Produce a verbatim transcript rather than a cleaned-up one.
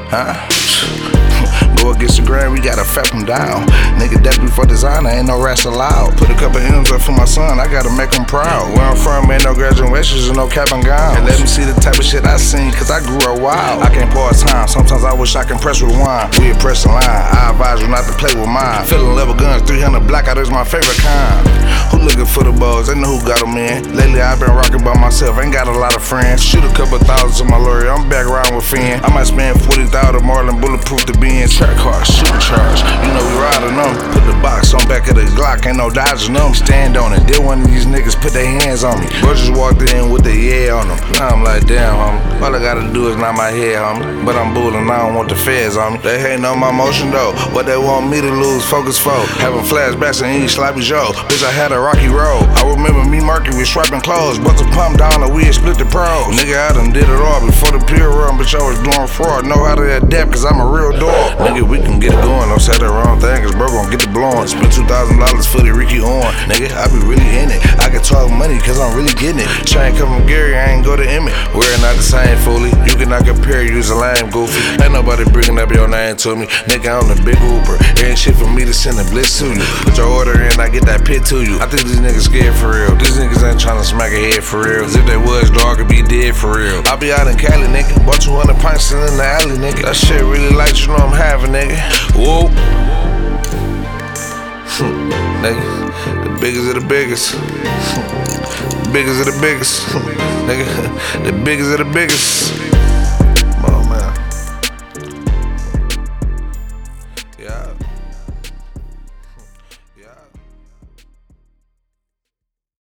Huh? Go against the grain, we gotta fap him down. Nigga, that before designer, ain't no rats allowed. Put a couple M's up for my son, I gotta make him proud. Where I'm from, ain't no graduations and no cap and gown. And let me see the type of shit I seen, cause I grew up wild. I can't pause time, sometimes I wish I can press rewind. We a pressing line, I advise you not to play with mine. Feeling level guns, three hundred blackout is my favorite kind. Who looking for the balls? They know who got them in. Lately I've been rocking by myself, ain't got a lot of friends. Shoot a couple thousand to my lawyer, I'm back around with Finn. I might spend forty thousand Marlin bulletproof to be in track car, shooting charge. You know we riding them. Put the box on back of the Glock, ain't no dodging them. Stand on it, then one of these niggas put their hands on me. Bro just walked in with the yeah on them. Now I'm like, damn, homie. All I gotta do is knock my head, homie. But I'm bullin', I don't want the feds on me. They hating on my motion though. What they want me to lose, focus for. Having flashbacks and eating sloppy Joe. Bitch, I had a rocky road. I remember me marking with swiping clothes. Bust the pump down and we had split the pros. Nigga, I done did it all before the pill run. Bitch, I was doing fraud. Know how to adapt, cause I'm a real dog. Nigga, we can get it going. Don't say the wrong thing, cause bro gon' get the blowin'. Spend two thousand dollars for the Ricky on. Nigga, I be really in it. I can talk money, cause I'm really getting it. Chain come from Gary, I ain't go to Emmett. We're not the same, foolie. You cannot compare, you's a lame goofy. Ain't nobody bringing up your name to me. Nigga, I'm the big Uber. Ain't shit for me to send a blitz to you. Put your order in, I get that pit to you. I think these niggas scared for real. These niggas ain't tryna smack a head for real. Cause if they was, dog could be dead for real. I be out in Cali, nigga. Bought two hundred pints in the alley, nigga. That shit really light, you know I'm having, nigga. Whoa. Nigga, the biggest of the biggest. The biggest of the biggest. Nigga, the biggest of the biggest.